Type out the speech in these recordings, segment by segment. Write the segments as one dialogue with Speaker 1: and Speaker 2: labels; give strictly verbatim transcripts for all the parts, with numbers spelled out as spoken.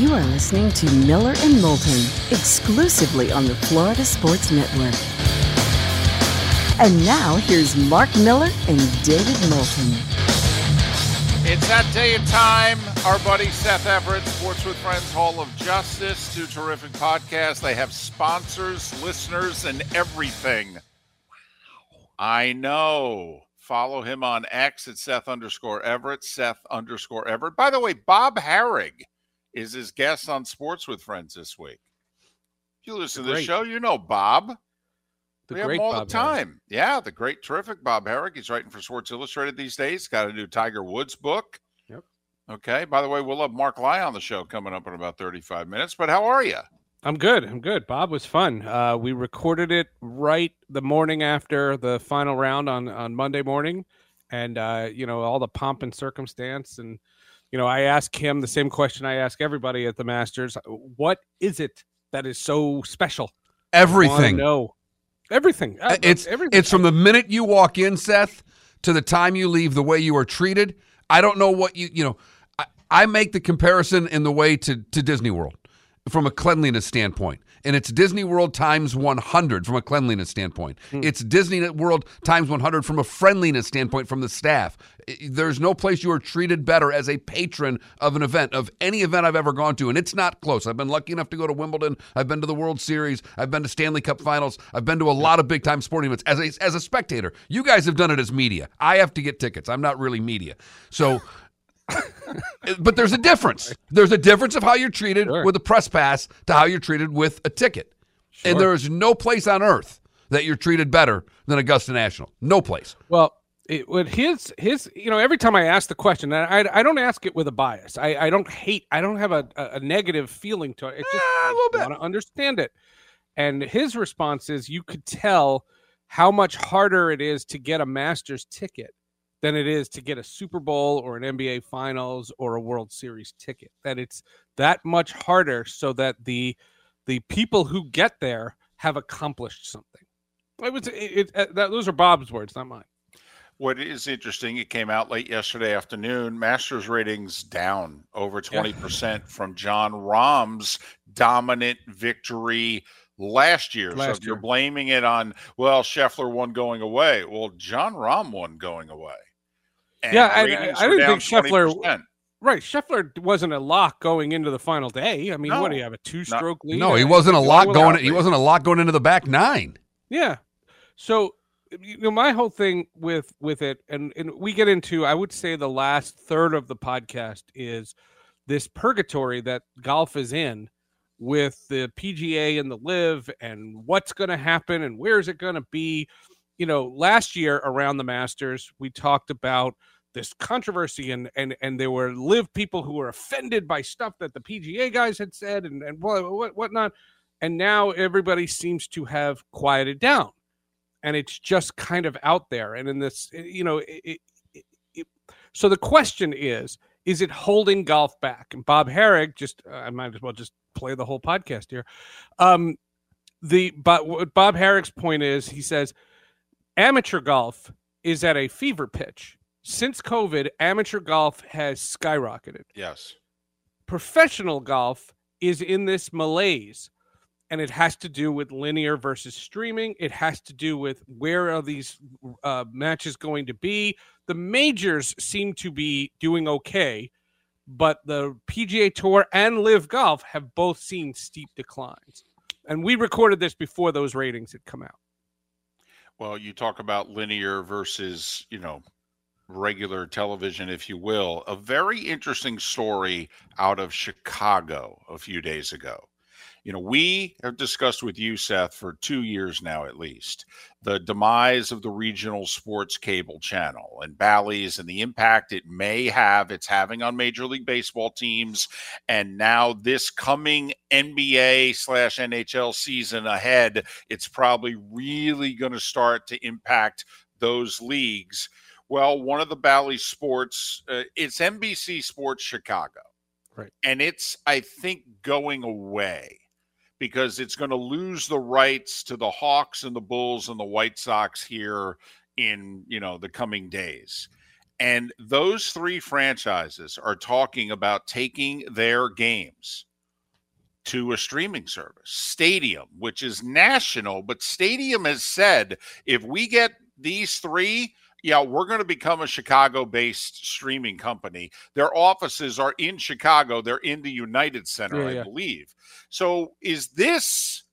Speaker 1: You are listening to Miller and Moulton, exclusively on the Florida Sports Network. And now, here's Mark Miller and David Moulton.
Speaker 2: It's that day and time. Our buddy Seth Everett, Sports with Friends Hall of Justice, two terrific podcasts. They have sponsors, listeners, and everything. Wow. I know. Follow him on X at Seth underscore Everett, Seth underscore Everett. By the way, Bob Harig is his guest on Sports with Friends this week. If you listen to the show, you know Bob.
Speaker 3: The
Speaker 2: we have
Speaker 3: great
Speaker 2: him all
Speaker 3: Bob
Speaker 2: the time. Harig. Yeah, the great, terrific Bob Harig. He's writing for Sports Illustrated these days. Got a new Tiger Woods book.
Speaker 3: Yep.
Speaker 2: Okay. By the way, we'll have Mark Lai on the show coming up in about thirty-five minutes. But how are you?
Speaker 3: I'm good. I'm good. Bob was fun. Uh, we recorded it right the morning after the final round on, on Monday morning. And, uh, you know, all the pomp and circumstance. And, you know, I asked him the same question I ask everybody at the Masters. What is it that is so special?
Speaker 4: Everything.
Speaker 3: No. Everything.
Speaker 4: It's
Speaker 3: everything.
Speaker 4: It's from the minute you walk in, Seth, to the time you leave, the way you are treated. I don't know what you, you know, I, I make the comparison in the way to, to Disney World from a cleanliness standpoint. And it's Disney World times one hundred from a cleanliness standpoint. Hmm. It's Disney World times one hundred from a friendliness standpoint from the staff. There's no place you are treated better as a patron of an event, of any event I've ever gone to, and it's not close. I've been lucky enough to go to Wimbledon. I've been to the World Series. I've been to Stanley Cup Finals. I've been to a lot of big-time sporting events as a, as a spectator. You guys have done it as media. I have to get tickets. I'm not really media. So... but there's a difference. There's a difference of how you're treated sure. with a press pass to how you're treated with a ticket. Sure. And there is no place on earth that you're treated better than Augusta National. No place.
Speaker 3: Well, it, with his, his, you know, every time I ask the question, I, I don't ask it with a bias. I, I don't hate, I don't have a, a negative feeling to it. It's just,
Speaker 4: ah, a little bit.
Speaker 3: I want to understand it. And his response is, you could tell how much harder it is to get a Masters ticket than it is to get a Super Bowl or an N B A Finals or a World Series ticket. That it's that much harder so that the the people who get there have accomplished something. It was it, it, that, those are Bob's words, not mine.
Speaker 2: What is interesting, it came out late yesterday afternoon, Masters ratings down over twenty percent yeah. from Jon Rahm's dominant victory last year.
Speaker 3: Last
Speaker 2: so if
Speaker 3: year.
Speaker 2: You're blaming it on, well, Scheffler won going away. Well, Jon Rahm won going away. And
Speaker 3: yeah, I, I, I didn't think Scheffler.
Speaker 2: twenty percent.
Speaker 3: Right, Scheffler wasn't a lock going into the final day. I mean,
Speaker 2: no,
Speaker 3: what do you have, a two-stroke lead?
Speaker 4: No, he wasn't a lock going. He wasn't a lock going into the back nine.
Speaker 3: Yeah, so you know, my whole thing with with it, and and we get into, I would say, the last third of the podcast is this purgatory that golf is in with the P G A and the Live, and what's going to happen, and where is it going to be? You know, last year around the Masters, we talked about this controversy, and and and there were Live people who were offended by stuff that the P G A guys had said, and and what what whatnot. And now everybody seems to have quieted down, and it's just kind of out there. And in this, you know, it, it, it, so the question is: is it holding golf back? And Bob Harig, just uh, I might as well just play the whole podcast here. Um, the but what Bob Harig's point is, he says, amateur golf is at a fever pitch. Since COVID, amateur golf has skyrocketed.
Speaker 2: Yes.
Speaker 3: Professional golf is in this malaise, and it has to do with linear versus streaming. It has to do with where are these uh, matches going to be. The majors seem to be doing okay, but the P G A Tour and Live Golf have both seen steep declines. And we recorded this before those ratings had come out.
Speaker 2: Well, you talk about linear versus, you know, regular television, if you will. A very interesting story out of Chicago a few days ago. You know, we have discussed with you, Seth, for two years now at least, the demise of the regional sports cable channel and Bally's and the impact it may have, it's having on Major League Baseball teams. And now this coming N B A slash N H L season ahead, it's probably really going to start to impact those leagues. Well, one of the Bally Sports, uh, it's N B C Sports Chicago.
Speaker 3: Right.
Speaker 2: And it's, I think, going away because it's going to lose the rights to the Hawks and the Bulls and the White Sox here in, you know, the coming days. And those three franchises are talking about taking their games to a streaming service. Stadium, which is national, but Stadium has said if we get these three, yeah, we're going to become a Chicago-based streaming company. Their offices are in Chicago. They're in the United Center,
Speaker 3: Yeah,
Speaker 2: I
Speaker 3: yeah.
Speaker 2: believe. So is this,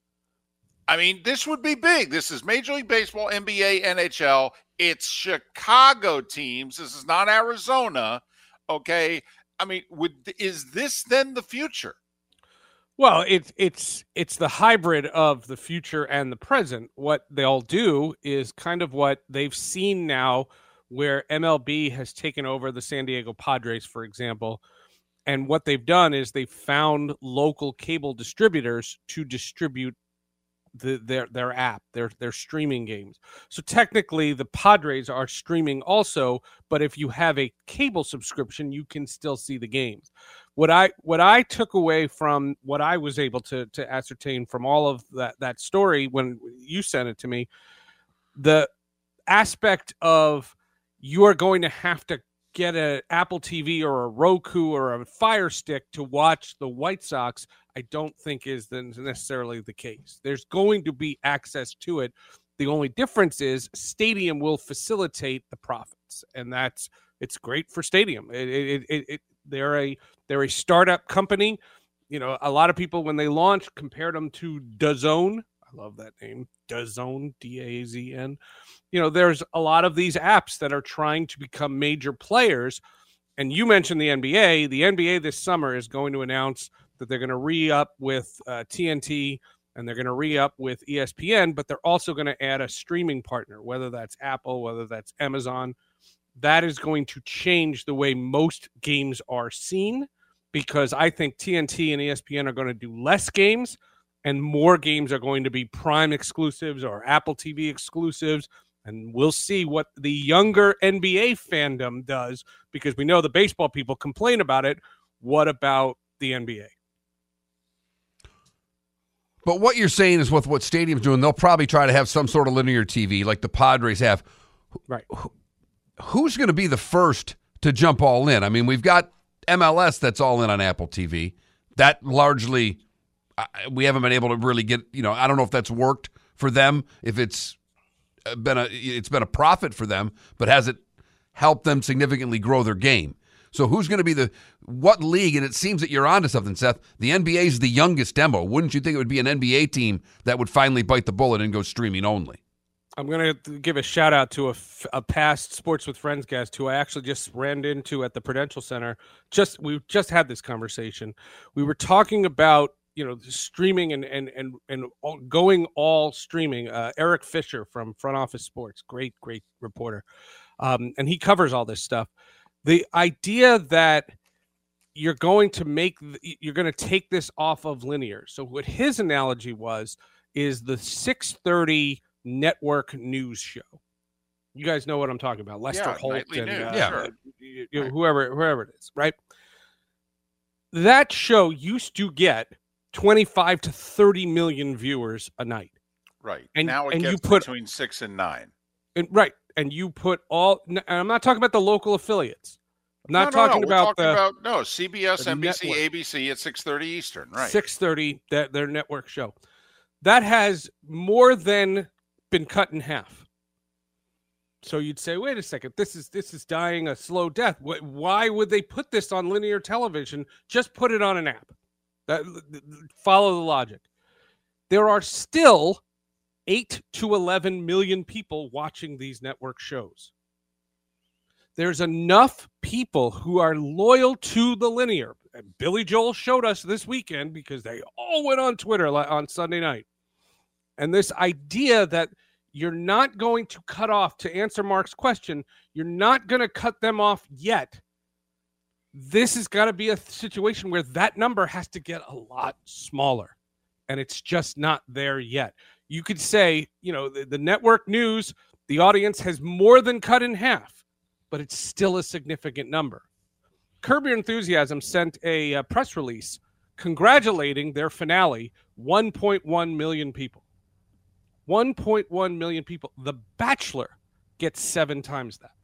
Speaker 2: I mean, this would be big. This is Major League Baseball, N B A, N H L. It's Chicago teams. This is not Arizona. Okay. I mean, would is this then the future?
Speaker 3: Well, it's it's it's the hybrid of the future and the present. What they'll do is kind of what they've seen now, where M L B has taken over the San Diego Padres, for example. And what they've done is they've found local cable distributors to distribute the, their their app, their their streaming games. So technically, the Padres are streaming also, but if you have a cable subscription, you can still see the games. What I what I took away from what I was able to to ascertain from all of that that story when you sent it to me, the aspect of you are going to have to get an Apple T V or a Roku or a Fire Stick to watch the White Sox, I don't think is necessarily the case. There's going to be access to it. The only difference is Stadium will facilitate the profits, and that's it's great for Stadium. It, it, it, it, they're a they're a startup company. You know, a lot of people when they launched compared them to DAZN. I love that name, DAZN, D A Z N. You know, there's a lot of these apps that are trying to become major players. And you mentioned the N B A. The N B A this summer is going to announce that they're going to re-up with uh, T N T and they're going to re-up with E S P N, but they're also going to add a streaming partner, whether that's Apple, whether that's Amazon. That is going to change the way most games are seen because I think T N T and E S P N are going to do less games and more games are going to be Prime exclusives or Apple T V exclusives. And we'll see what the younger N B A fandom does because we know the baseball people complain about it. What about the N B A?
Speaker 4: But what you're saying is with what Stadium's doing, they'll probably try to have some sort of linear T V like the Padres have.
Speaker 3: Right.
Speaker 4: Who's going to be the first to jump all in? I mean, we've got M L S that's all in on Apple T V. That largely, we haven't been able to really get, you know, I don't know if that's worked for them, if it's been a it's been a profit for them, but has it helped them significantly grow their game? So who's going to be the what league? And it seems that you're onto something, Seth. The N B A is the youngest demo. Wouldn't you think it would be an N B A team that would finally bite the bullet and go streaming only?
Speaker 3: I'm going to give a shout out to a, a past Sports with Friends guest who I actually just ran into at the Prudential Center. Just we just had this conversation. We were talking about you know streaming and and and and all, going all streaming. Uh, Eric Fisher from Front Office Sports, great great reporter, um, and he covers all this stuff. The idea that you're going to make you're going to take this off of linear. So what his analogy was is the six thirty network news show. You guys know what I'm talking about. Lester
Speaker 2: yeah,
Speaker 3: Holt
Speaker 2: nightly
Speaker 3: and
Speaker 2: news,
Speaker 3: uh,
Speaker 4: yeah.
Speaker 2: sure.
Speaker 3: you know,
Speaker 2: Right.
Speaker 3: whoever whoever it is, right? That show used to get twenty-five to thirty million viewers a night.
Speaker 2: Right.
Speaker 3: And-
Speaker 2: now it
Speaker 3: and
Speaker 2: gets
Speaker 3: you put-
Speaker 2: between six and nine.
Speaker 3: And right, and you put all and I'm not talking about the local affiliates. I'm not
Speaker 2: no, no,
Speaker 3: talking
Speaker 2: no. We're
Speaker 3: about
Speaker 2: talking
Speaker 3: the
Speaker 2: about no C B S,
Speaker 3: the
Speaker 2: N B C,
Speaker 3: network.
Speaker 2: A B C at six thirty Eastern. Right.
Speaker 3: six thirty, that their network show. That has more than been cut in half. So you'd say, wait a second, this is this is dying a slow death. Wh- Why would they put this on linear television? Just put it on an app. That, follow the logic. There are still eight to eleven million people watching these network shows. There's enough people who are loyal to the linear. And Billy Joel showed us this weekend because they all went on Twitter on Sunday night. And this idea that you're not going to cut off, to answer Mark's question, you're not going to cut them off yet. This has got to be a situation where that number has to get a lot smaller. And it's just not there yet. You could say, you know, the, the network news, the audience has more than cut in half, but it's still a significant number. Curb Your Enthusiasm sent a, a press release congratulating their finale, one point one million people. one point one million people. The Bachelor gets seven times that.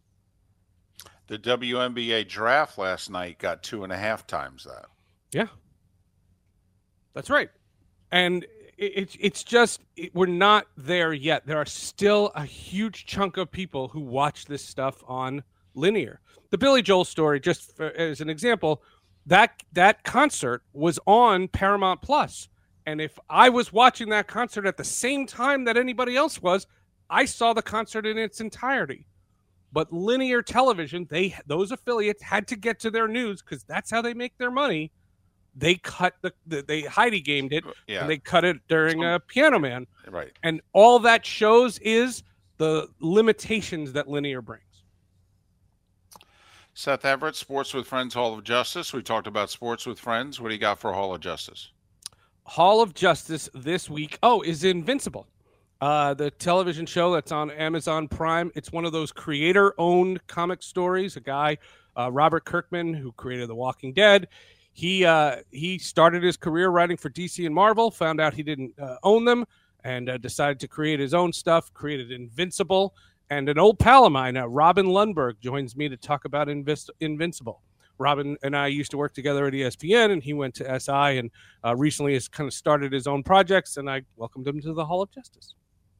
Speaker 2: The W N B A draft last night got two and a half times that.
Speaker 3: Yeah. That's right. And it's it, it's just it, we're not there yet. There are still a huge chunk of people who watch this stuff on linear. The Billy Joel story, just for, as an example, that that concert was on Paramount Plus. And if I was watching that concert at the same time that anybody else was, I saw the concert in its entirety. But linear television, they those affiliates had to get to their news because that's how they make their money. They cut the, the they Heidi gamed it,
Speaker 2: yeah.
Speaker 3: and they cut it during a uh, Piano Man.
Speaker 2: Right.
Speaker 3: And all that shows is the limitations that linear brings.
Speaker 2: Seth Everett, Sports with Friends, Hall of Justice. We talked about Sports with Friends. What do you got for Hall of Justice?
Speaker 3: Hall of Justice this week. Oh, is Invincible. Uh, the television show that's on Amazon Prime. It's one of those creator-owned comic stories. A guy, uh, Robert Kirkman, who created The Walking Dead. He uh, he started his career writing for D C and Marvel, found out he didn't uh, own them, and uh, decided to create his own stuff, created Invincible. And an old pal of mine, uh, Robin Lundberg, joins me to talk about Invis- Invincible. Robin and I used to work together at E S P N, and he went to S I and uh, recently has kind of started his own projects, and I welcomed him to the Hall of Justice.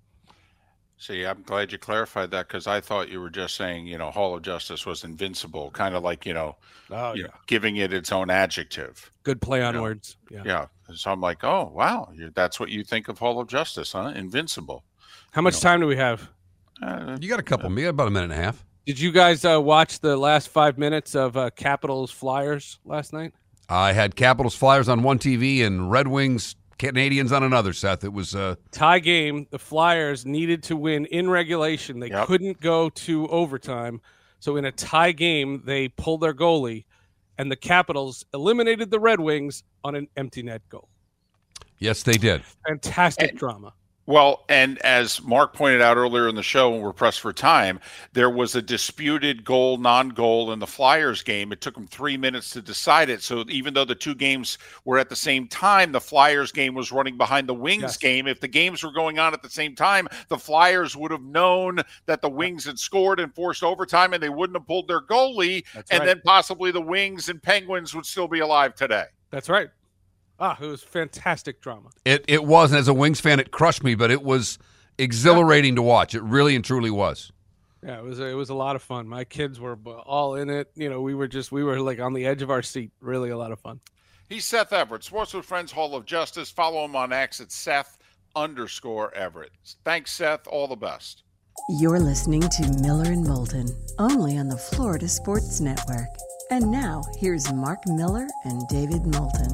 Speaker 2: See, I'm glad you clarified that because I thought you were just saying, you know, Hall of Justice was invincible, kind of like, you know,
Speaker 3: oh,
Speaker 2: you
Speaker 3: yeah.
Speaker 2: know, giving it its own adjective.
Speaker 3: Good play on
Speaker 2: you know?
Speaker 3: words. Yeah.
Speaker 2: Yeah. So I'm like, oh, wow. That's what you think of Hall of Justice, huh? Invincible.
Speaker 3: How much
Speaker 2: you know.
Speaker 3: time do we have?
Speaker 2: Uh,
Speaker 4: You got a couple. You got about a minute and a half.
Speaker 3: Did you guys uh, watch the last five minutes of uh, Capitals Flyers last night?
Speaker 4: I had Capitals Flyers on one T V and Red Wings Canadians on another, Seth. It was uh
Speaker 3: tie game. The Flyers needed to win in regulation. They
Speaker 2: Yep.
Speaker 3: couldn't go to overtime. So in a tie game, they pulled their goalie, and the Capitals eliminated the Red Wings on an empty net goal.
Speaker 4: yes, they did.
Speaker 3: Fantastic
Speaker 2: And-
Speaker 3: drama.
Speaker 2: Well, and as Mark pointed out earlier in the show when we're pressed for time, there was a disputed goal, non-goal in the Flyers game. It took them three minutes to decide it. So even though the two games were at the same time, the Flyers game was running behind the Wings
Speaker 3: Yes.
Speaker 2: game. If the games were going on at the same time, the Flyers would have known that the Wings had scored and forced overtime, and they wouldn't have pulled their goalie,
Speaker 3: That's
Speaker 2: and
Speaker 3: right.
Speaker 2: then possibly the Wings and Penguins would still be alive today.
Speaker 3: That's right. Ah, it was fantastic drama.
Speaker 4: It it was, and as a Wings fan, it crushed me, but it was exhilarating to watch. It really and truly was.
Speaker 3: Yeah, it was it was a lot of fun. My kids were all in it. You know, we were just we were like on the edge of our seat. Really a lot of fun.
Speaker 2: He's Seth Everett, Sports with Friends, Hall of Justice. Follow him on X at Seth underscore Everett. Thanks, Seth. All the best.
Speaker 1: You're listening to Miller and Moulton, only on the Florida Sports Network. And now, here's Mark Miller and David Moulton.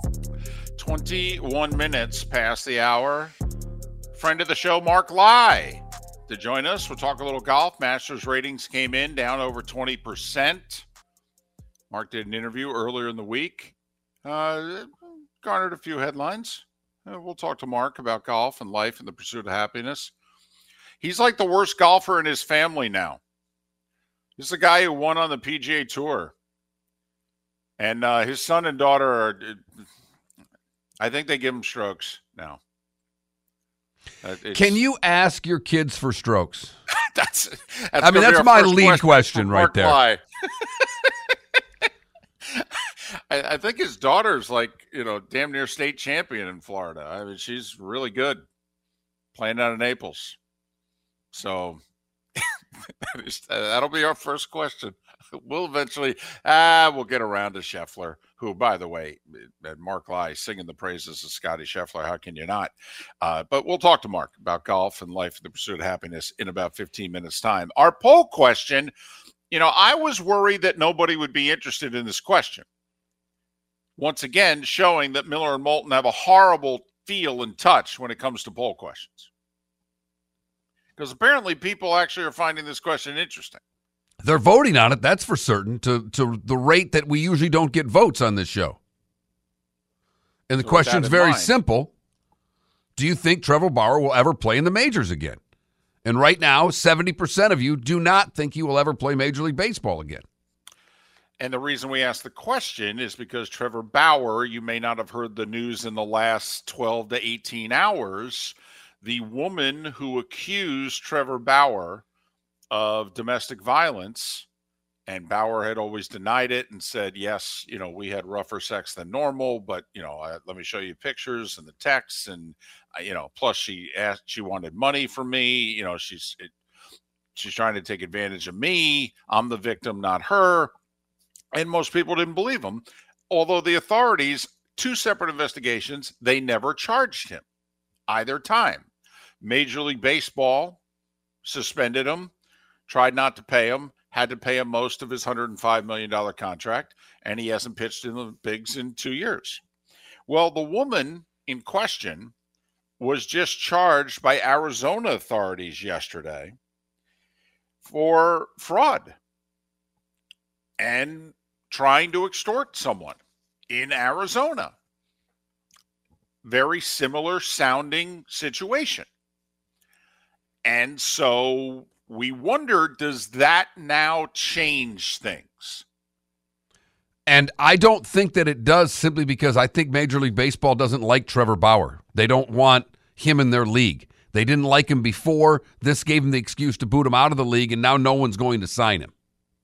Speaker 2: twenty-one minutes past the hour. Friend of the show, Mark Lai, to join us. We'll talk a little golf. Masters ratings came in down over twenty percent. Mark did an interview earlier in the week. Uh, garnered a few headlines. Uh, we'll talk to Mark about golf and life and the pursuit of happiness. He's like the worst golfer in his family now. This is a guy who won on the P G A Tour. And uh, his son and daughter are, I think they give him strokes now. Uh,
Speaker 4: Can you ask your kids for strokes?
Speaker 2: that's, that's
Speaker 4: I mean,
Speaker 2: gonna be
Speaker 4: that's
Speaker 2: our
Speaker 4: my
Speaker 2: first
Speaker 4: lead question
Speaker 2: from
Speaker 4: right
Speaker 2: Mark
Speaker 4: there.
Speaker 2: Lai. I, I think his daughter's like, you know, damn near state champion in Florida. I mean, she's really good playing out of Naples. So that is, that'll be our first question. We'll eventually, ah, we'll get around to Scheffler, who, by the way, Mark Lai singing the praises of Scotty Scheffler. How can you not? Uh, but we'll talk to Mark about golf and life and the pursuit of happiness in about fifteen minutes time. Our poll question, you know, I was worried that nobody would be interested in this question. Once again, showing that Miller and Moulton have a horrible feel and touch when it comes to poll questions. Because apparently people actually are finding this question interesting.
Speaker 4: They're voting on it, that's for certain, to, to the rate that we usually don't get votes on this show. And the
Speaker 2: So with
Speaker 4: question's
Speaker 2: that in
Speaker 4: very
Speaker 2: mind-
Speaker 4: simple. Do you think Trevor Bauer will ever play in the majors again? And right now, seventy percent of you do not think he will ever play Major League Baseball again.
Speaker 2: And the reason we asked the question is because Trevor Bauer, you may not have heard the news in the last twelve to eighteen hours, the woman who accused Trevor Bauer of domestic violence And Bauer had always denied it and said, yes, you know, we had rougher sex than normal, but, you know, I, let me show you pictures and the texts. And, uh, you know, plus she asked, she wanted money from me. You know, she's, it, she's trying to take advantage of me. I'm the victim, not her. And most people didn't believe him. Although the authorities, two separate investigations, they never charged him either time. Major League Baseball suspended him, tried not to pay him, had to pay him most of his one hundred five million dollars contract, and he hasn't pitched in the bigs in two years. Well, the woman in question was just charged by Arizona authorities yesterday for fraud and trying to extort someone in Arizona. Very similar sounding situation. And so we wonder, does that now change things?
Speaker 4: And I don't think that it does, simply because I think Major League Baseball doesn't like Trevor Bauer. They don't want him in their league. They didn't like him before. This gave him the excuse to boot him out of the league, and now no one's going to sign him.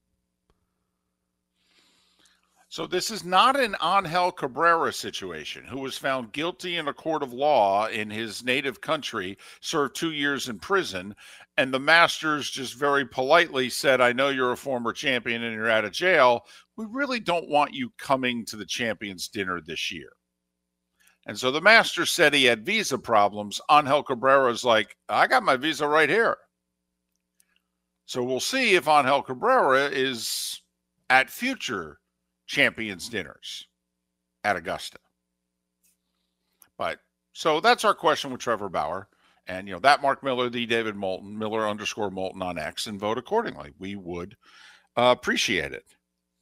Speaker 2: So this is not an Angel Cabrera situation, who was found guilty in a court of law in his native country, served two years in prison, and the Masters just very politely said, I know you're a former champion and you're out of jail. We really don't want you coming to the Champions Dinner this year. And so the Masters said he had visa problems. Angel Cabrera's like, I got my visa right here. So we'll see if Angel Cabrera is at future Champions Dinners at Augusta. But so that's our question with Trevor Bauer. And, you know, that Mark Miller, the David Moulton, Miller underscore Moulton on X, and vote accordingly. We would uh, appreciate it.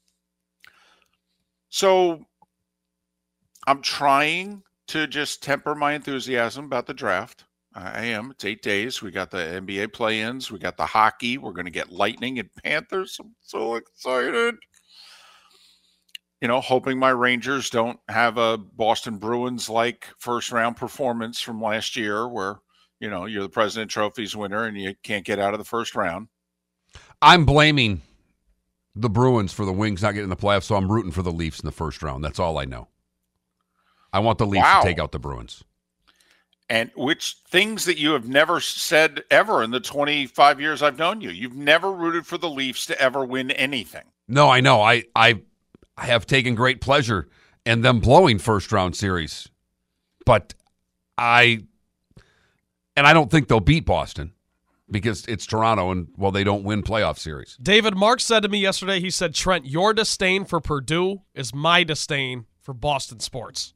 Speaker 2: So I'm trying to just temper my enthusiasm about the draft. I am. It's eight days. We got the N B A play-ins. We got the hockey. We're going to get Lightning and Panthers. I'm so excited. You know, hoping my Rangers don't have a Boston Bruins-like first-round performance from last year where, you know, you're the President Trophies winner and you can't get out of the first round.
Speaker 4: I'm blaming the Bruins for the Wings not getting in the playoffs, so I'm rooting for the Leafs in the first round. That's all I know. I want the Leafs wow. to take out the Bruins.
Speaker 2: And which things that you have never said ever in the twenty-five years I've known you. You've never rooted for the Leafs to ever win anything.
Speaker 4: No, I know. I I, I have taken great pleasure in them blowing first-round series. But I... And I don't think they'll beat Boston because it's Toronto and, well, they don't win playoff series.
Speaker 5: David Mark said to me yesterday, he said, Trent, your disdain for Purdue is my disdain for Boston sports.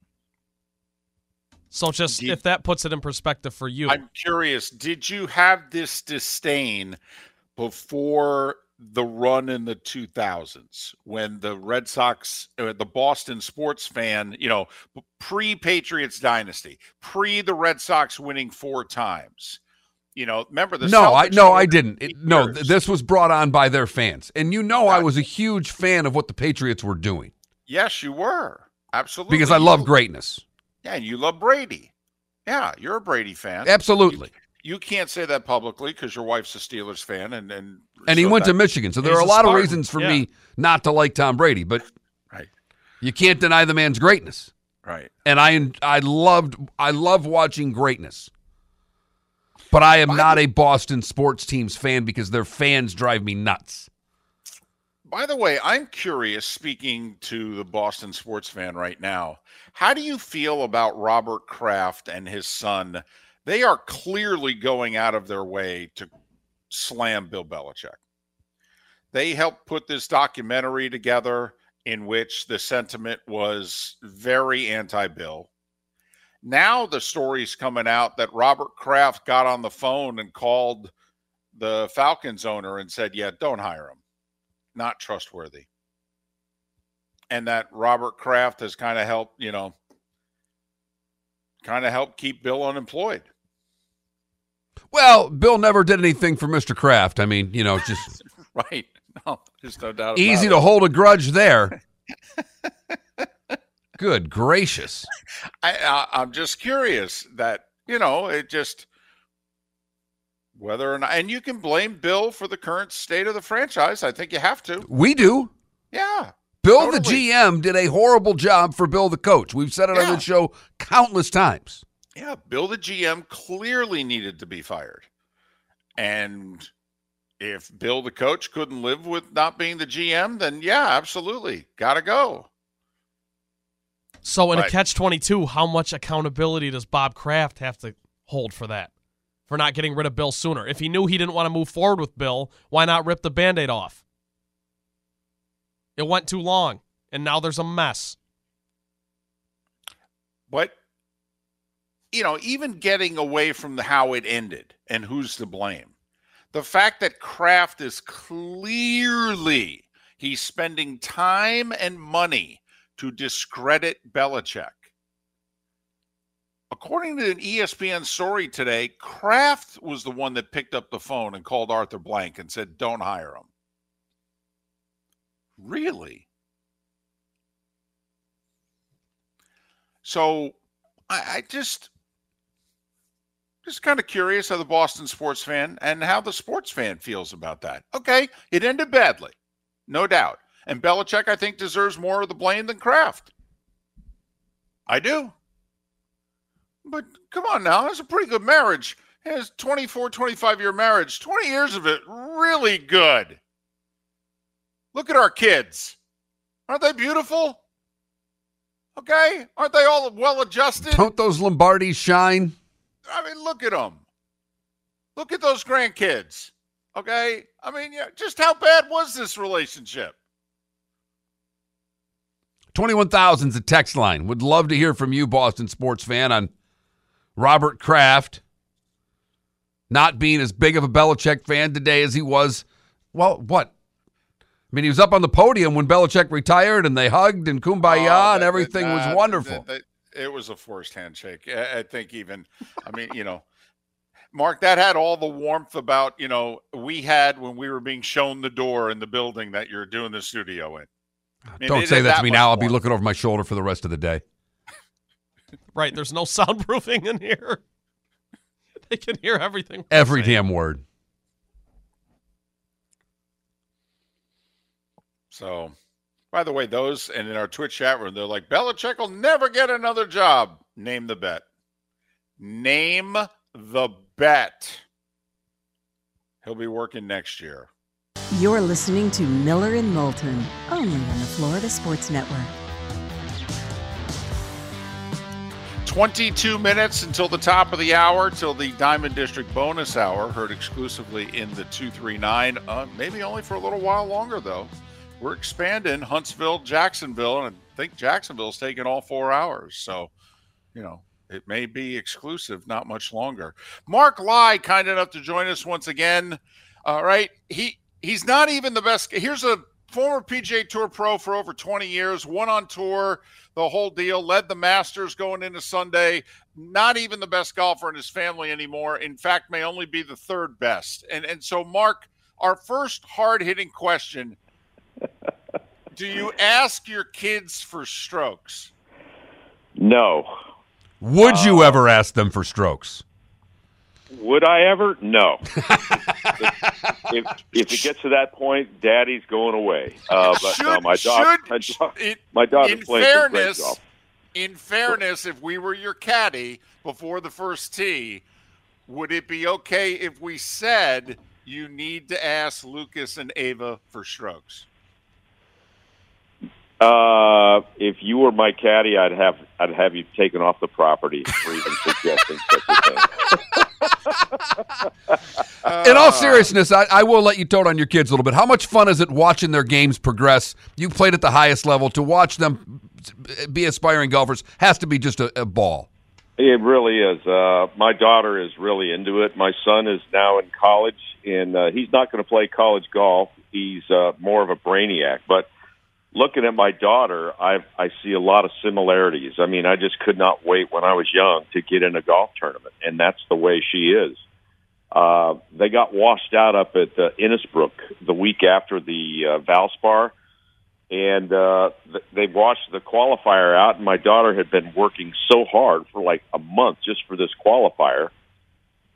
Speaker 5: So just did, if that puts it in perspective for you.
Speaker 2: I'm curious, did you have this disdain before the run in the two thousands when the Red Sox, uh, the Boston sports fan, you know, pre-Patriots dynasty, pre the Red Sox winning four times, you know, remember the
Speaker 4: No,
Speaker 2: Celtics
Speaker 4: I no, I didn't. It, no, th- this was brought on by their fans. And you know, I was a huge fan of what the Patriots were doing.
Speaker 2: Yes, you were. Absolutely.
Speaker 4: Because I love greatness.
Speaker 2: Yeah, and you love Brady. Yeah, you're a Brady fan.
Speaker 4: Absolutely.
Speaker 2: You, You can't say that publicly because your wife's a Steelers fan, and and
Speaker 4: and he
Speaker 2: so
Speaker 4: went
Speaker 2: that,
Speaker 4: to Michigan, so there are a, a lot Spartan. of reasons for yeah. me not to like Tom Brady. But
Speaker 2: right,
Speaker 4: you can't deny the man's greatness.
Speaker 2: Right,
Speaker 4: and I I loved I love watching greatness. But I am by not the, a Boston sports teams fan because their fans drive me nuts.
Speaker 2: By the way, I'm curious, speaking to the Boston sports fan right now, how do you feel about Robert Kraft and his son? They are clearly going out of their way to slam Bill Belichick. They helped put this documentary together in which the sentiment was very anti-Bill. Now the story's coming out that Robert Kraft got on the phone and called the Falcons owner and said, yeah, don't hire him. Not trustworthy. And that Robert Kraft has kind of helped, you know, kind of helped keep Bill unemployed.
Speaker 4: Well, Bill never did anything for Mister Kraft. I mean, you know, just
Speaker 2: right. No, there's no doubt.
Speaker 4: Easy
Speaker 2: about
Speaker 4: to
Speaker 2: it.
Speaker 4: hold a grudge there. Good gracious!
Speaker 2: I, I I'm just curious that you know it just Whether or not, and you can blame Bill for the current state of the franchise. I think you have to.
Speaker 4: We do.
Speaker 2: Yeah.
Speaker 4: Bill
Speaker 2: totally.
Speaker 4: the G M did a horrible job for Bill the coach. We've said it
Speaker 2: Yeah.
Speaker 4: on the show countless times.
Speaker 2: Yeah, Bill the G M clearly needed to be fired. And if Bill the coach couldn't live with not being the G M, then yeah, absolutely. Got to go.
Speaker 5: So in
Speaker 2: Right.
Speaker 5: a catch twenty-two, how much accountability does Bob Kraft have to hold for that? For not getting rid of Bill sooner? If he knew he didn't want to move forward with Bill, why not rip the Band-Aid off? It went too long, and now there's a mess.
Speaker 2: But, you know, even getting away from the how it ended and who's to blame, the fact that Kraft is clearly, he's spending time and money to discredit Belichick. According to an E S P N story today, Kraft was the one that picked up the phone and called Arthur Blank and said, don't hire him. Really? So I, I just, just kind of curious how the Boston sports fan and how the sports fan feels about that. Okay, it ended badly, no doubt. And Belichick, I think, deserves more of the blame than Kraft. I do. But come on now, it's a pretty good marriage. It's twenty-four, twenty-five-year marriage. twenty years of it, really good. Look at our kids. Aren't they beautiful? Okay? Aren't they all well-adjusted?
Speaker 4: Don't those Lombardis shine?
Speaker 2: I mean, look at them. Look at those grandkids. Okay? I mean, yeah, just how bad was this relationship?
Speaker 4: twenty-one thousand is a text line. Would love to hear from you, Boston sports fan, on Robert Kraft not being as big of a Belichick fan today as he was. Well, what? I mean, he was up on the podium when Belichick retired, and they hugged and kumbaya,
Speaker 2: Oh,
Speaker 4: and
Speaker 2: that-
Speaker 4: everything
Speaker 2: that-
Speaker 4: was
Speaker 2: that-
Speaker 4: wonderful.
Speaker 2: that- that- it was a forced handshake. I, I think even, I mean, you know, Mark, that had all the warmth about, you know, we had when we were being shown the door in the building that you're doing the studio in. I mean,
Speaker 4: Don't
Speaker 2: it
Speaker 4: say
Speaker 2: had
Speaker 4: that to me
Speaker 2: much
Speaker 4: now. I'll be
Speaker 2: warmth.
Speaker 4: looking over my shoulder for the rest of the day.
Speaker 5: Right, there's no soundproofing in here. They can hear everything. we're
Speaker 4: Every
Speaker 5: saying.
Speaker 4: damn word.
Speaker 2: So, by the way, those, and in our Twitch chat room, they're like, Belichick will never get another job. Name the bet. Name the bet. He'll be working next year.
Speaker 1: You're listening to Miller and Moulton, only on the Florida Sports Network.
Speaker 2: twenty-two minutes until the top of the hour, till the Diamond District bonus hour, heard exclusively in the two three nine. Uh, maybe only for a little while longer, though. We're expanding Huntsville, Jacksonville, and I think Jacksonville's taking all four hours. So, you know, it may be exclusive, not much longer. Mark Lai, kind enough to join us once again. All right. He he's not even the best. Here's a former P G A Tour pro for over twenty years, won on tour, the whole deal, led the Masters going into Sunday. Not even the best golfer in his family anymore. In fact, may only be the third best. And and so, Mark, our first hard-hitting question, do you ask your kids for strokes?
Speaker 6: No.
Speaker 4: Would you
Speaker 6: Uh,
Speaker 4: ever ask them for strokes?
Speaker 6: Would I ever? No. if, if, if it gets to that point, Daddy's going away. Uh, but no, my daughter, my,
Speaker 2: should-
Speaker 6: daughter,
Speaker 2: it-
Speaker 6: my daughter's
Speaker 2: in
Speaker 6: playing some great
Speaker 2: fairness,
Speaker 6: golf.
Speaker 2: in fairness, if we were your caddy before the first tee, would it be okay if we said you need to ask Lucas and Ava for strokes?
Speaker 6: Uh, if you were my caddy, I'd have I'd have you taken off the property for even suggesting such a thing.
Speaker 4: In all seriousness, I, I will let you tote on your kids a little bit. How much fun is it watching their games progress? You played at the highest level. To watch them be aspiring golfers has to be just a, a ball.
Speaker 6: It really is. Uh, my daughter is really into it. My son is now in college, and uh, he's not going to play college golf. He's uh, more of a brainiac. But looking at my daughter, I I see a lot of similarities. I mean, I just could not wait when I was young to get in a golf tournament, and that's the way she is. Uh, they got washed out up at uh, Innisbrook the week after the uh, Valspar, and uh, th- they washed the qualifier out, and my daughter had been working so hard for like a month just for this qualifier.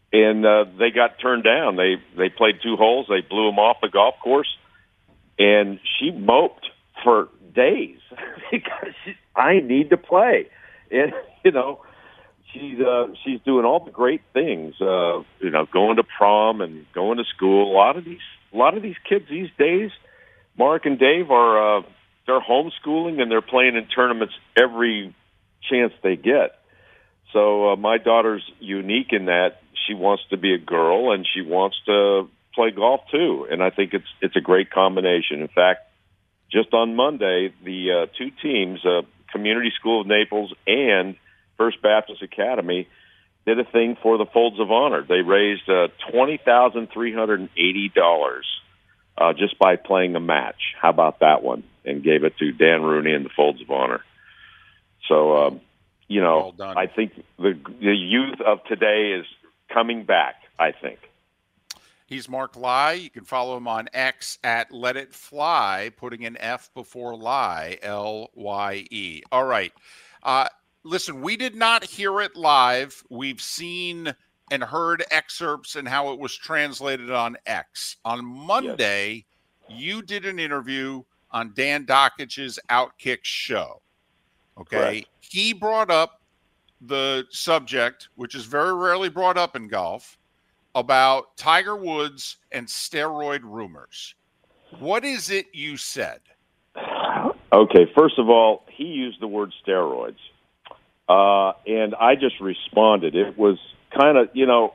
Speaker 6: and uh, they got turned down. They they played two holes. They blew them off the golf course, and she moped for days because she, I need to play. And you know, she's uh, she's doing all the great things. Uh, you know, going to prom and going to school. A lot of these a lot of these kids these days, Mark and Dave, are uh, they're homeschooling and they're playing in tournaments every chance they get. So uh, my daughter's unique in that she wants to be a girl and she wants to play golf too. And I think it's it's a great combination. In fact, just on Monday, the uh, two teams, uh, Community School of Naples and First Baptist Academy, did a thing for the Folds of Honor. They raised uh, twenty thousand three hundred eighty dollars uh, just by playing a match. How about that one? And gave it to Dan Rooney and the Folds of Honor. So, um, you know,
Speaker 2: well
Speaker 6: I think the, the youth of today is coming back, I think.
Speaker 2: He's Mark Lye. You can follow him on X at Let It Fly, putting an F before Lye, L Y E. All right. Uh, listen, we did not hear it live. We've seen and heard excerpts and how it was translated on X. On Monday, yes. you did an interview on Dan Dockich's Outkick show. Okay.
Speaker 6: Correct.
Speaker 2: He brought up the subject, which is very rarely brought up in golf, about Tiger Woods and steroid rumors. What is it you said?
Speaker 6: Okay, first of all, he used the word steroids. Uh, and I just responded. It was kind of, you know,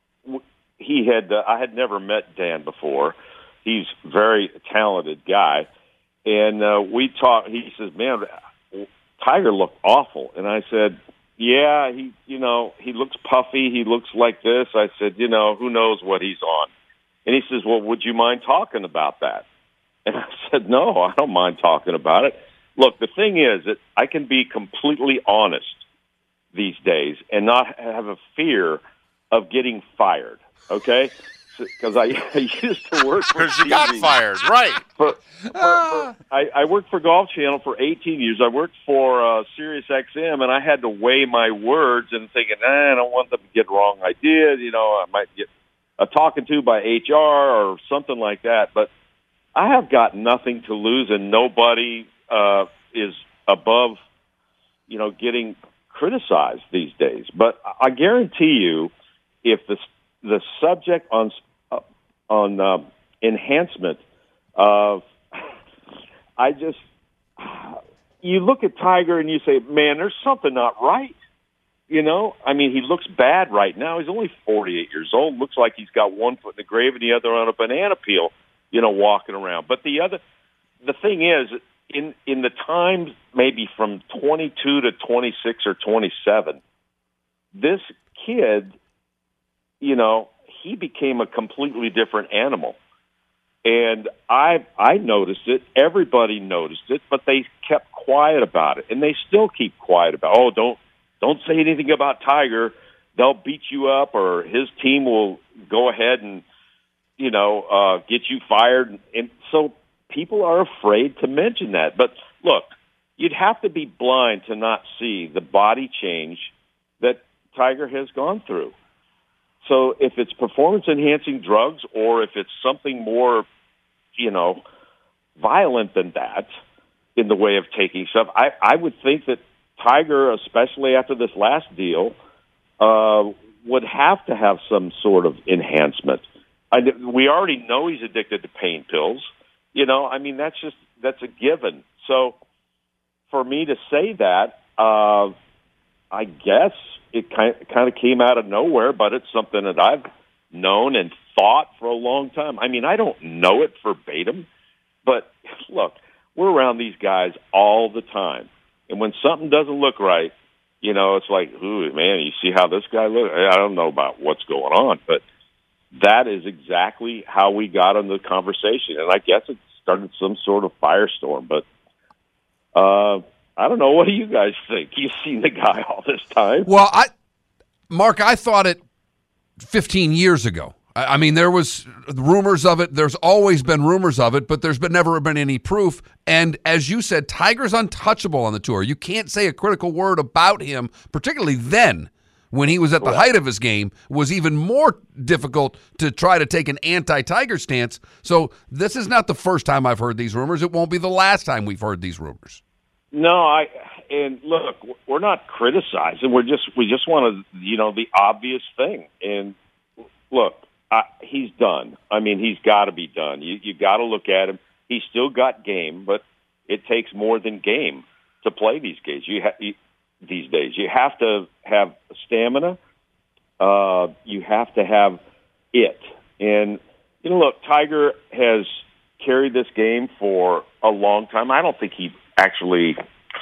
Speaker 6: he had, uh, I had never met Dan before. He's a very talented guy. And uh, we talked, he says, man, Tiger looked awful. And I said, yeah, he, you know, he looks puffy. He looks like this. I said, you know, who knows what he's on? And he says, well, would you mind talking about that? And I said, no, I don't mind talking about it. Look, the thing is that I can be completely honest these days and not have a fear of getting fired, okay? Because I, I used to work for
Speaker 2: Because you got fired, right.
Speaker 6: For, for, for, I, I worked for Golf Channel for eighteen years. I worked for uh, Sirius X M, and I had to weigh my words and thinking, eh, I don't want them to get the wrong idea. You know, I might get a talking to by H R or something like that. But I have got nothing to lose, and nobody uh, is above, you know, getting criticized these days. But I guarantee you, if the the subject on uh, on uh, enhancement of, I just, you look at Tiger and you say, man, there's something not right. You know, I mean, he looks bad right now. He's only forty-eight years old. Looks like he's got one foot in the grave and the other on a banana peel, you know, walking around. But the other, the thing is, in in the times maybe from twenty-two to twenty-six or twenty-seven, this kid, you know, he became a completely different animal. And I I noticed it. Everybody noticed it, but they kept quiet about it. And they still keep quiet about it. Oh, don't, don't say anything about Tiger. They'll beat you up, or his team will go ahead and, you know, uh, get you fired. And so people are afraid to mention that. But look, you'd have to be blind to not see the body change that Tiger has gone through. So if it's performance-enhancing drugs or if it's something more, you know, violent than that in the way of taking stuff, I, I would think that Tiger, especially after this last deal, uh, would have to have some sort of enhancement. I, we already know he's addicted to pain pills. You know, I mean, that's just, that's a given. So for me to say that, uh, I guess it kind kind of came out of nowhere, but it's something that I've known and thought for a long time. I mean, I don't know it verbatim, but look, we're around these guys all the time. And when something doesn't look right, you know, it's like, ooh, man, you see how this guy looks? I don't know about what's going on, but that is exactly how we got into the conversation. And I guess it started some sort of firestorm, but uh, I don't know. What do you guys think? You've seen the guy all this time.
Speaker 4: Well, I, Mark, I thought it fifteen years ago. I, I mean, there was rumors of it. There's always been rumors of it, but there's been never been any proof. And as you said, Tiger's untouchable on the tour. You can't say a critical word about him, particularly then. when he was at the
Speaker 6: Correct.
Speaker 4: height of his game was even more difficult to try to take an anti-Tiger stance. So this is not the first time I've heard these rumors. It won't be the last time we've heard these rumors.
Speaker 6: No, I and look, we're not criticizing. We're just we just want to, you know, the obvious thing. And look, I, he's done. I mean, he's got to be done. You you got to look at him. He's still got game, but it takes more than game to play these games. You, ha- you these days, you have to have stamina. Uh, you have to have it. And you know, look, Tiger has carried this game for a long time. I don't think he actually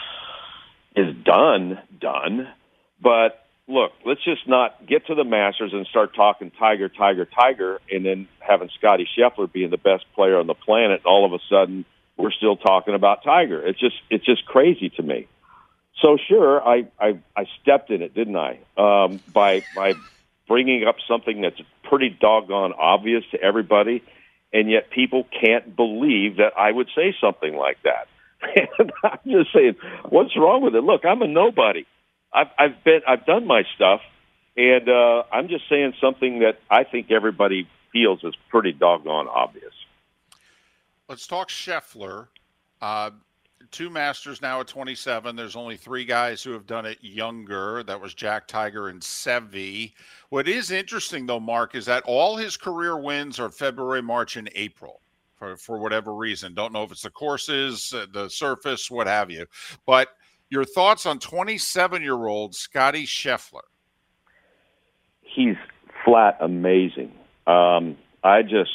Speaker 6: is done, done. But look, let's just not get to the Masters and start talking Tiger, Tiger, Tiger, and then having Scotty Scheffler being the best player on the planet, and all of a sudden we're still talking about Tiger. It's just it's just crazy to me. So sure, I, I, I stepped in it, didn't I? Um, by by bringing up something that's pretty doggone obvious to everybody, and yet people can't believe that I would say something like that. And I'm just saying, what's wrong with it? Look, I'm a nobody. I've, I've been, I've done my stuff, and uh, I'm just saying something that I think everybody feels is pretty doggone obvious.
Speaker 2: Let's talk Scheffler. Uh, two Masters now at twenty-seven. There's only three guys who have done it younger. That was Jack, Tiger, and Seve. What is interesting, though, Mark, is that all his career wins are February, March, and April. For, for whatever reason. Don't know if it's the courses, uh, the surface, what have you. But your thoughts on twenty-seven-year-old Scotty Scheffler?
Speaker 6: He's flat amazing. Um, I just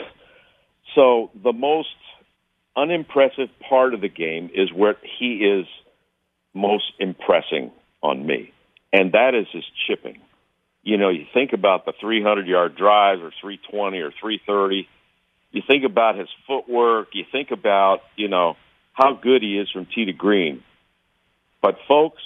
Speaker 6: – so the most unimpressive part of the game is where he is most impressing on me, and that is his chipping. You know, you think about the three hundred-yard drives or three twenty or three thirty. You think about his footwork. You think about, you know, how good he is from tee to green. But, folks,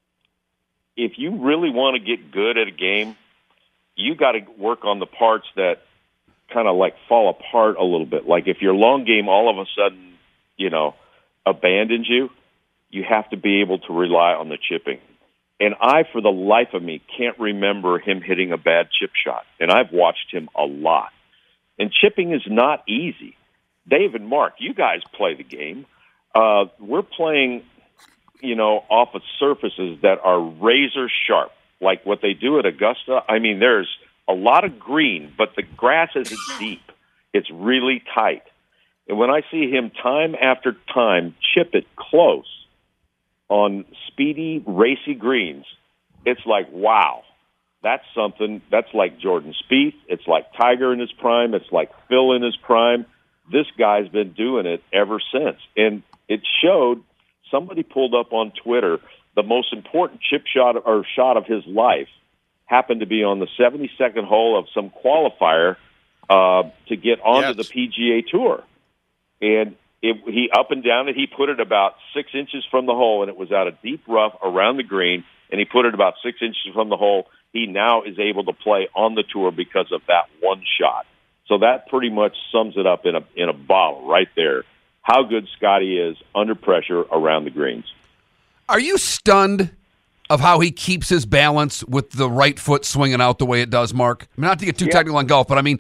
Speaker 6: if you really want to get good at a game, you got to work on the parts that kind of, like, fall apart a little bit. Like, if your long game all of a sudden, you know, abandons you, you have to be able to rely on the chipping. And I, for the life of me, can't remember him hitting a bad chip shot. And I've watched him a lot. And chipping is not easy. Dave and Mark, you guys play the game. Uh, we're playing, you know, off of surfaces that are razor sharp, like what they do at Augusta. I mean, there's a lot of green, but the grass isn't deep. It's really tight. And when I see him time after time chip it close on speedy, racy greens, it's like, wow. That's something, that's like Jordan Spieth. It's like Tiger in his prime. It's like Phil in his prime. This guy's been doing it ever since. And it showed, somebody pulled up on Twitter, the most important chip shot or shot of his life happened to be on the seventy-second hole of some qualifier uh, to get onto
Speaker 2: yes.
Speaker 6: the P G A Tour. And it, he up and down it, he put it about six inches from the hole, and it was out of deep rough around the green, and he put it about six inches from the hole. He now is able to play on the tour because of that one shot. So that pretty much sums it up in a in a bottle right there. How good Scotty is under pressure around the greens.
Speaker 4: Are you stunned of how he keeps his balance with the right foot swinging out the way it does, Mark? I mean, not to get too
Speaker 6: Yeah.
Speaker 4: technical on golf, but I mean,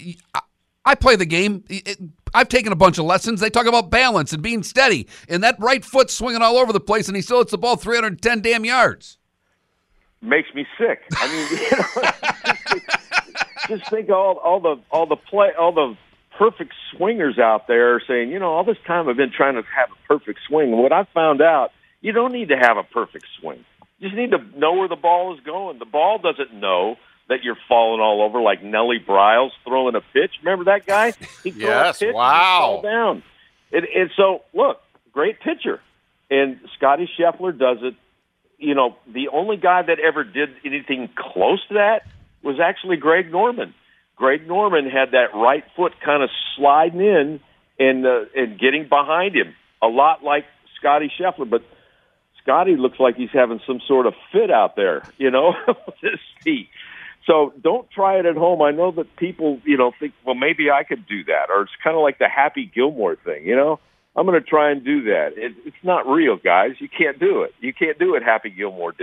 Speaker 4: I play the game. I've taken a bunch of lessons. They talk about balance and being steady, and that right foot swinging all over the place, and he still hits the ball three hundred ten damn yards.
Speaker 6: Makes me sick. I mean, you know, just think all all the all the play all the perfect swingers out there saying, you know, all this time I've been trying to have a perfect swing. And what I found out, you don't need to have a perfect swing. You just need to know where the ball is going. The ball doesn't know that you're falling all over like Nellie Bryles throwing a pitch. Remember that guy? He threw
Speaker 2: Yes,
Speaker 6: a pitch
Speaker 2: wow.
Speaker 6: and fall down. And, and so, look, great pitcher. And Scotty Scheffler does it. You know, the only guy that ever did anything close to that was actually Greg Norman. Greg Norman had that right foot kind of sliding in and uh, and getting behind him, a lot like Scotty Scheffler. But Scotty looks like he's having some sort of fit out there, you know, with his feet. So don't try it at home. I know that people, you know, think, well, maybe I could do that. Or it's kind of like the Happy Gilmore thing, you know. I'm going to try and do that. It, it's not real, guys. You can't do it. You can't do what Happy Gilmore did.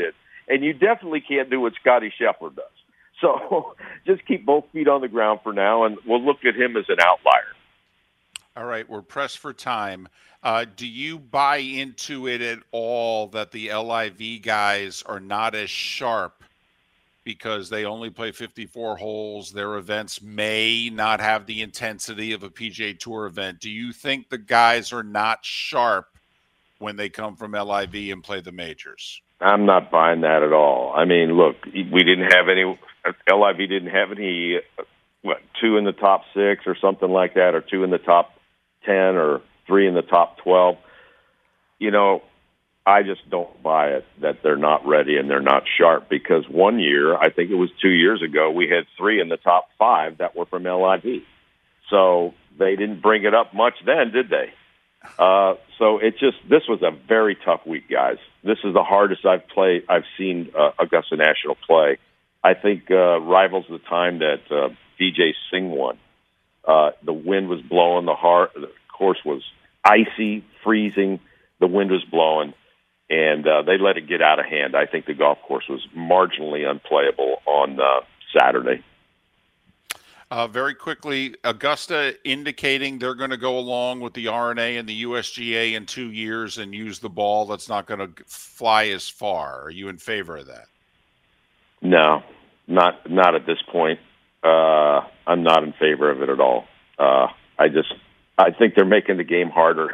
Speaker 6: and you definitely can't do what Scotty Scheffler does. So just keep both feet on the ground for now, and we'll look at him as an outlier.
Speaker 2: All right, we're pressed for time. Uh, do you buy into it at all that the L I V guys are not as sharp because they only play fifty-four holes? Their events may not have the intensity of a P G A Tour event. Do you think the guys are not sharp when they come from L I V and play the majors?
Speaker 6: I'm not buying that at all. I mean, look, we didn't have any, L I V didn't have any, what, two in the top six or something like that, or two in the top ten or three in the top twelve. You know, I just don't buy it that they're not ready and they're not sharp, because one year, I think it was two years ago, we had three in the top five that were from L I V. So they didn't bring it up much then, did they? Uh, so it just, this was a very tough week, guys. This is the hardest I've played, I've seen uh, Augusta National play. I think uh, rivals the time that uh, V J Singh won. Uh, the wind was blowing, the, hard, the course was icy, freezing, the wind was blowing, and uh, they let it get out of hand. I think the golf course was marginally unplayable on uh, Saturday.
Speaker 2: Uh, very quickly, Augusta indicating they're going to go along with the R N A and the U S G A in two years and use the ball that's not going to fly as far. Are you in favor of that?
Speaker 6: No, not not at this point. Uh, I'm not in favor of it at all. Uh, I just, I think they're making the game harder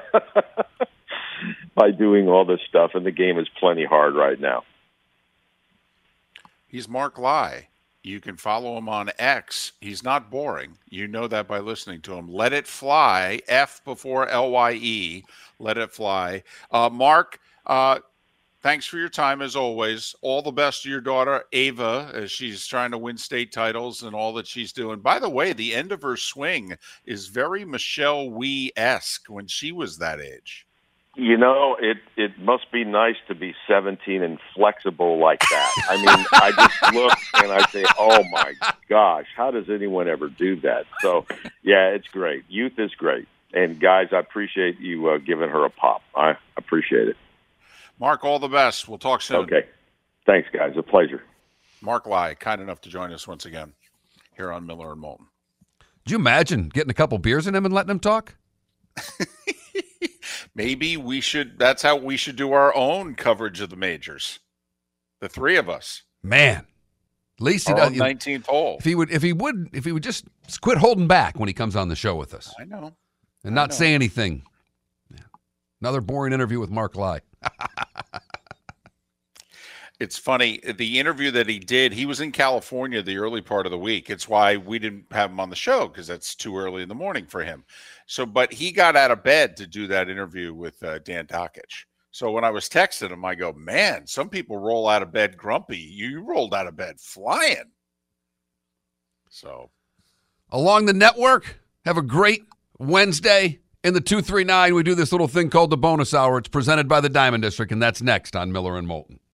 Speaker 6: by doing all this stuff, and the game is plenty hard right now.
Speaker 2: He's Mark Lye. You can follow him on X. He's not boring. You know that by listening to him. Let It Fly, F before L Y E, Let It Fly. Uh, Mark, uh, thanks for your time as always. All the best to your daughter, Ava, as she's trying to win state titles and all that she's doing. By the way, the end of her swing is very Michelle Wie-esque when she was that age.
Speaker 6: You know, it, it must be nice to be seventeen and flexible like that. I mean, I just look and I say, oh, my gosh, how does anyone ever do that? So, yeah, it's great. Youth is great. And, guys, I appreciate you uh, giving her a pop. I appreciate it.
Speaker 2: Mark, all the best. We'll talk soon.
Speaker 6: Okay. Thanks, guys. A pleasure.
Speaker 2: Mark Lye, kind enough to join us once again here on Miller and Moulton.
Speaker 4: Could you imagine getting a couple beers in him and letting him talk?
Speaker 2: Maybe we should, that's how we should do our own coverage of the majors. The three of us.
Speaker 4: Man. At least he
Speaker 2: Our
Speaker 4: does.
Speaker 2: own nineteenth hole.
Speaker 4: If he would, if he would, if he would just quit holding back when he comes on the show with us.
Speaker 2: I know.
Speaker 4: And not
Speaker 2: know.
Speaker 4: say anything. Yeah. Another boring interview with Mark Lye.
Speaker 2: It's funny, the interview that he did, he was in California the early part of the week. It's why we didn't have him on the show, because that's too early in the morning for him. So, but he got out of bed to do that interview with uh, Dan Dakich. So when I was texting him, I go, man, some people roll out of bed grumpy. You rolled out of bed flying. So.
Speaker 4: Along the network, have a great Wednesday. In the two three nine, we do this little thing called the bonus hour. It's presented by the Diamond District, and that's next on Miller and Moulton.